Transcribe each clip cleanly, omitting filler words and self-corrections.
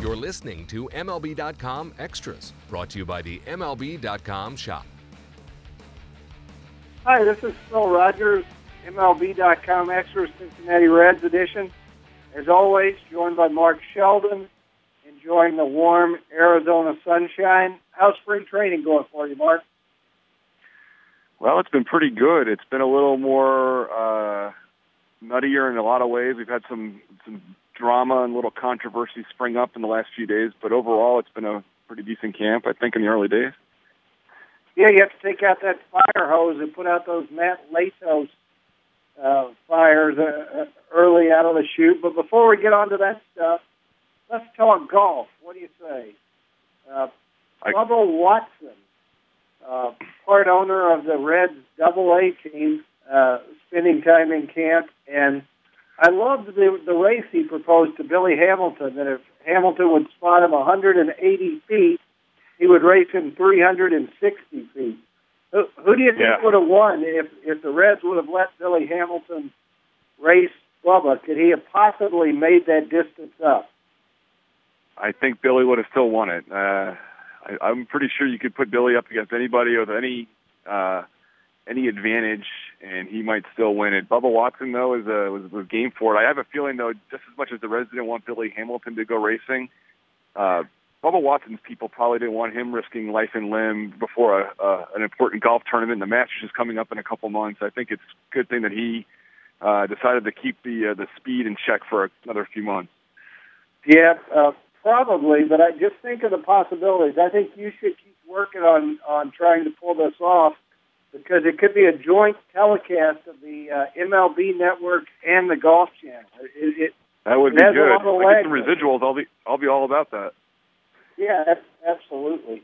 You're listening to MLB.com Extras, brought to you by the MLB.com shop. Hi, this is Phil Rogers, MLB.com Extras Cincinnati Reds edition. As always, joined by Mark Sheldon, enjoying the warm Arizona sunshine. How's spring training going for you, Mark? Well, it's been pretty good. It's been a little more nuttier in a lot of ways. We've had some drama and little controversy spring up in the last few days, but overall it's been a pretty decent camp, I think, in the early days. Yeah, you have to take out that fire hose and put out those Matt Latos fires early out of the chute. But before we get on to that stuff, let's talk golf. What do you say? Bubba Watson, part owner of the Reds AA team, spending time in camp, and I loved the race he proposed to Billy Hamilton, that if Hamilton would spot him 180 feet, he would race him 360 feet. Who do you think would have won if the Reds would have let Billy Hamilton race Bubba? Could he have possibly made that distance up? I think Billy would have still won it. I'm pretty sure you could put Billy up against anybody with any advantage, and he might still win it. Bubba Watson, though, was game for it. I have a feeling, though, just as much as the Reds didn't want Billy Hamilton to go racing, Bubba Watson's people probably didn't want him risking life and limb before an important golf tournament. The Masters is coming up in a couple months. I think it's a good thing that he decided to keep the speed in check for another few months. Yeah, probably, but I just think of the possibilities. I think you should keep working on trying to pull this off, because it could be a joint telecast of the MLB Network and the Golf Channel. That would be good. If I get some residuals, I'll be all about that. Yeah, absolutely.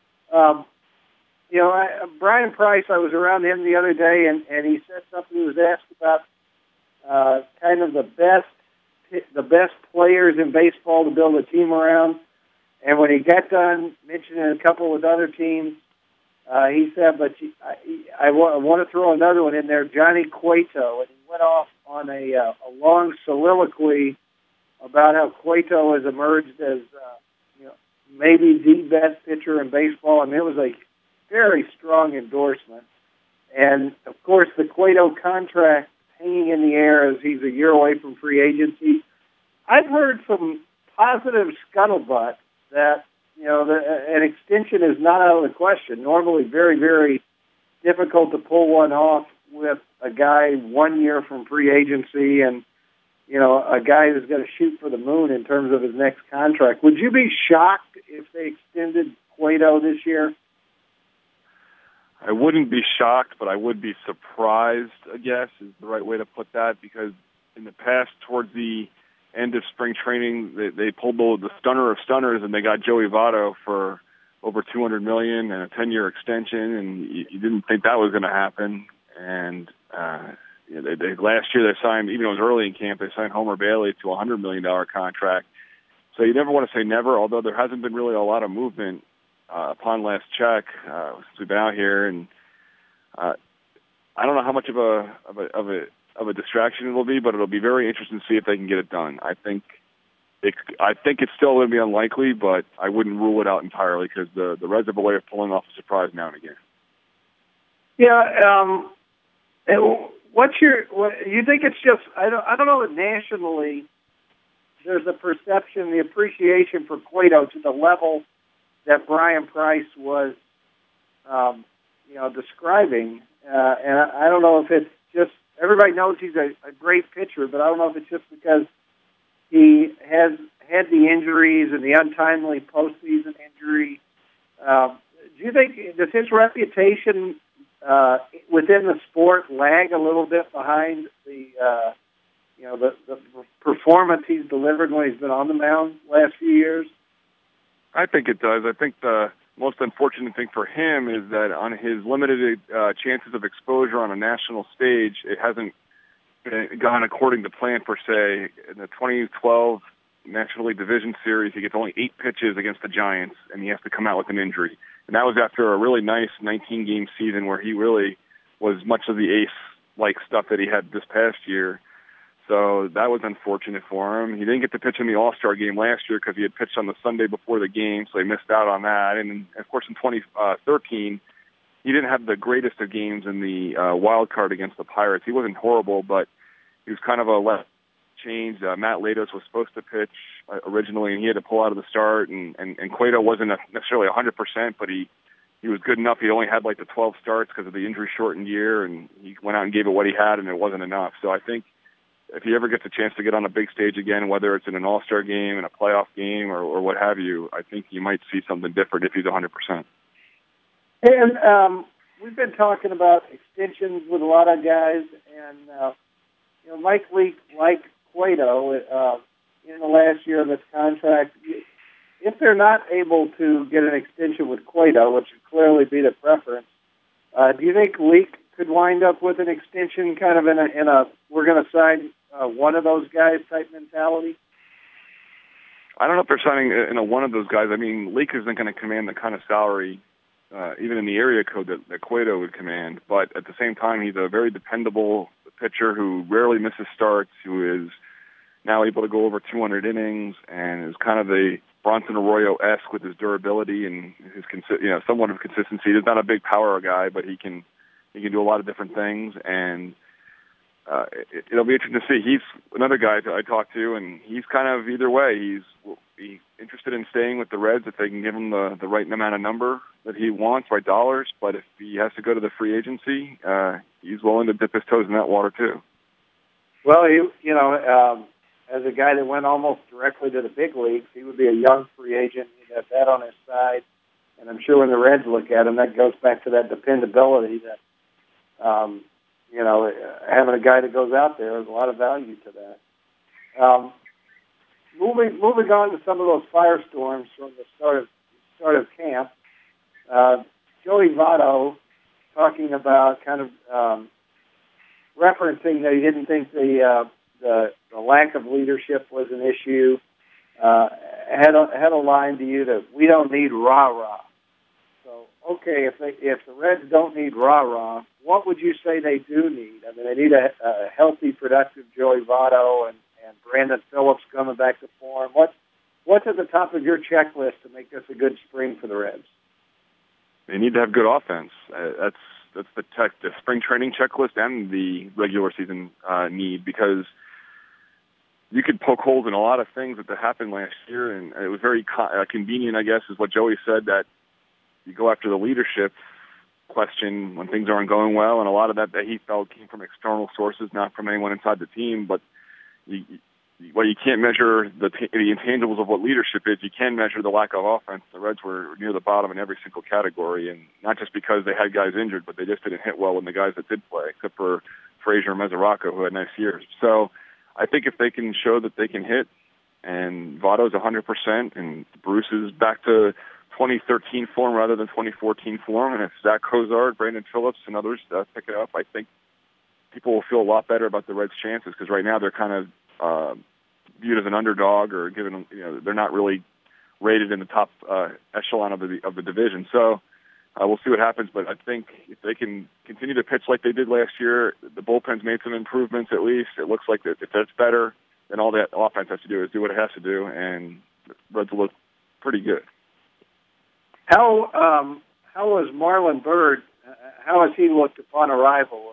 Brian Price, I was around him the other day, and he said something. He was asked about kind of the best players in baseball to build a team around, and when he got done mentioning a couple with other teams, he said, but I want to throw another one in there, Johnny Cueto. And he went off on a long soliloquy about how Cueto has emerged as maybe the best pitcher in baseball. I mean, it was a very strong endorsement. And, of course, the Cueto contract hanging in the air as he's a year away from free agency. I've heard some positive scuttlebutt that an extension is not out of the question. Normally very, very difficult to pull one off with a guy 1 year from free agency and, a guy who's going to shoot for the moon in terms of his next contract. Would you be shocked if they extended Cueto this year? I wouldn't be shocked, but I would be surprised, I guess, is the right way to put that, because in the past, towards the end of spring training, they pulled the stunner of stunners, and they got Joey Votto for over $200 million and a 10-year extension, and you didn't think that was going to happen. And last year they signed, even though it was early in camp, they signed Homer Bailey to a $100 million contract. So you never want to say never, although there hasn't been really a lot of movement upon last check since we've been out here, and I don't know how much of a distraction it will be, but it'll be very interesting to see if they can get it done. I think it's still going to be unlikely, but I wouldn't rule it out entirely, because the Reds have a way of pulling off a surprise now and again. Yeah. You think it's just? I don't know that nationally there's a perception, the appreciation for Cueto to the level that Brian Price was, describing. And I don't know if it's just, everybody knows he's a great pitcher, but I don't know if it's just because he has had the injuries and the untimely postseason injury. Do you think, does his reputation within the sport lag a little bit behind the performance he's delivered when he's been on the mound last few years? I think it does. I think the most unfortunate thing for him is that on his limited chances of exposure on a national stage, it hasn't gone according to plan, per se. In the 2012 National League Division Series, he gets only 8 pitches against the Giants, and he has to come out with an injury. And that was after a really nice 19-game season where he really was much of the ace-like stuff that he had this past year. So that was unfortunate for him. He didn't get to pitch in the All-Star game last year because he had pitched on the Sunday before the game, so he missed out on that. And, of course, in 2013, he didn't have the greatest of games in the wild card against the Pirates. He wasn't horrible, but he was kind of a left change. Matt Latos was supposed to pitch originally, and he had to pull out of the start. And Cueto wasn't necessarily 100%, but he was good enough. He only had like the 12 starts because of the injury-shortened year, and he went out and gave it what he had, and it wasn't enough. So I think if he ever gets a chance to get on a big stage again, whether it's in an All-Star game, in a playoff game, or what have you, I think you might see something different if he's 100%. And we've been talking about extensions with a lot of guys, and Mike Leake, like Cueto, in the last year of his contract, if they're not able to get an extension with Cueto, which would clearly be the preference, do you think Leake could wind up with an extension, kind of in a we're going to sign one of those guys type mentality? I don't know if they're signing one of those guys. I mean, Leake isn't going to command the kind of salary, even in the area code that Cueto would command. But at the same time, he's a very dependable pitcher who rarely misses starts, who is now able to go over 200 innings, and is kind of a Bronson Arroyo-esque with his durability and his somewhat of consistency. He's not a big power guy, but he can do a lot of different things, and it'll be interesting to see. He's another guy that I talked to, and he's kind of either way. He's interested in staying with the Reds if they can give him the right amount of number that he wants, right dollars. But if he has to go to the free agency, he's willing to dip his toes in that water too. Well, as a guy that went almost directly to the big leagues, he would be a young free agent. He'd have that on his side, and I'm sure when the Reds look at him, that goes back to that dependability that. Having a guy that goes out there, there's a lot of value to that. Moving on to some of those firestorms from the start of camp, Joey Votto talking about kind of referencing that he didn't think the lack of leadership was an issue. Had a line to you that we don't need rah-rah. So, okay, if the Reds don't need rah-rah, what would you say they do need? I mean, they need a healthy, productive Joey Votto and Brandon Phillips coming back to form. What's at the top of your checklist to make this a good spring for the Reds? They need to have good offense. That's the spring training checklist and the regular season need, because you could poke holes in a lot of things that happened last year, and it was very convenient, I guess, is what Joey said, that you go after the leadership question when things aren't going well, and a lot of that he felt came from external sources, not from anyone inside the team. But you can't measure the intangibles of what leadership is. You can measure the lack of offense. The Reds were near the bottom in every single category, and not just because they had guys injured, but they just didn't hit well when the guys that did play, except for Frazier and Mesoraco, who had nice years. So I think if they can show that they can hit, and Votto's 100%, and Bruce is back to 2013 form rather than 2014 form, and if Zach Cozart, Brandon Phillips, and others pick it up, I think people will feel a lot better about the Reds' chances, because right now they're kind of viewed as an underdog, or given they're not really rated in the top echelon of the division. So we'll see what happens. But I think if they can continue to pitch like they did last year, the bullpen's made some improvements. At least it looks like that if that's better, then all that offense has to do is do what it has to do, and the Reds will look pretty good. How was Marlon Byrd? How has he looked upon arrival?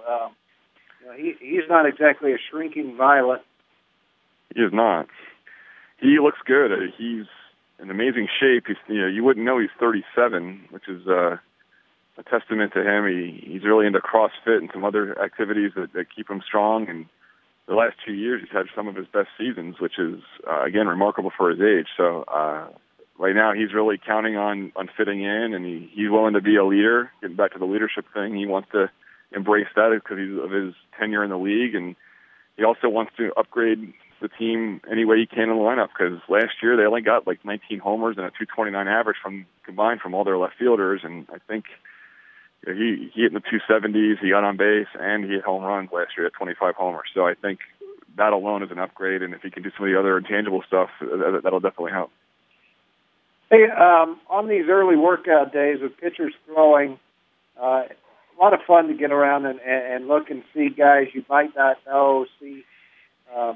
He's not exactly a shrinking violet. He is not. He looks good. He's in amazing shape. You wouldn't know he's 37, which is a testament to him. He's really into CrossFit and some other activities that keep him strong. And the last 2 years, he's had some of his best seasons, which is again remarkable for his age. So right now, he's really counting on fitting in, and he's willing to be a leader. Getting back to the leadership thing, he wants to embrace that because of his tenure in the league, and he also wants to upgrade the team any way he can in the lineup, because last year they only got like 19 homers and a 229 average combined from all their left fielders, and I think he hit in the 270s, he got on base, and he hit home runs last year at 25 homers. So I think that alone is an upgrade, and if he can do some of the other intangible stuff, that'll definitely help. Hey, on these early workout days with pitchers throwing, a lot of fun to get around and look and see guys you might not know, see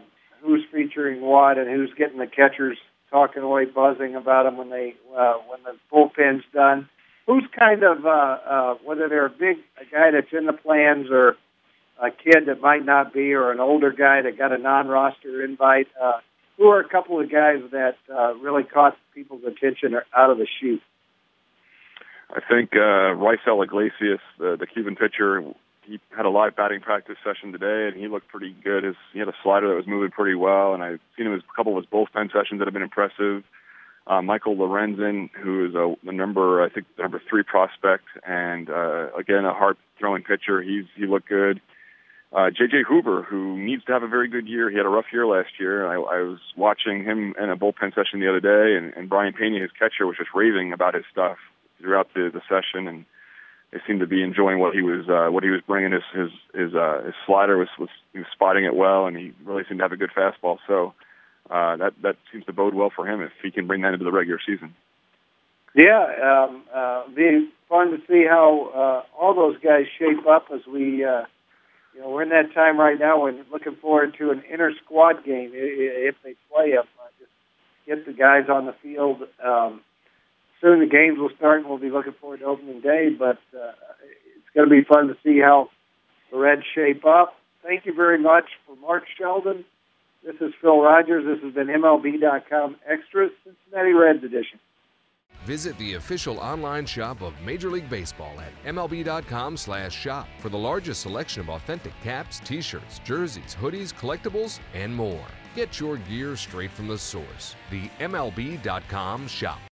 featuring what and who's getting the catchers talking away, buzzing about them when the bullpen's done. Who's kind of whether they're a guy that's in the plans or a kid that might not be, or an older guy that got a non-roster invite. Who are a couple of guys that really caught people's attention out of the chute? I think Raisel Iglesias, the Cuban pitcher, he had a live batting practice session today, and he looked pretty good. He had a slider that was moving pretty well, and I've seen him in a couple of his bullpen sessions that have been impressive. Michael Lorenzen, who is the number 3 prospect, and again, a hard-throwing pitcher. He looked good. J.J. Hoover, who needs to have a very good year. He had a rough year last year. I was watching him in a bullpen session the other day, and Brian Pena, his catcher, was just raving about his stuff throughout the session, and they seemed to be enjoying what he was bringing. His slider was he was spotting it well, and he really seemed to have a good fastball. So that seems to bode well for him if he can bring that into the regular season. Yeah, be fun to see how all those guys shape up as we. We're in that time right now. We're looking forward to an inter-squad game if they play them. Just get the guys on the field. Soon the games will start, and we'll be looking forward to opening day. But it's going to be fun to see how the Reds shape up. Thank you very much for Mark Sheldon. This is Phil Rogers. This has been MLB.com Extras, Cincinnati Reds edition. Visit the official online shop of Major League Baseball at MLB.com/shop for the largest selection of authentic caps, t-shirts, jerseys, hoodies, collectibles, and more. Get your gear straight from the source. The MLB.com shop.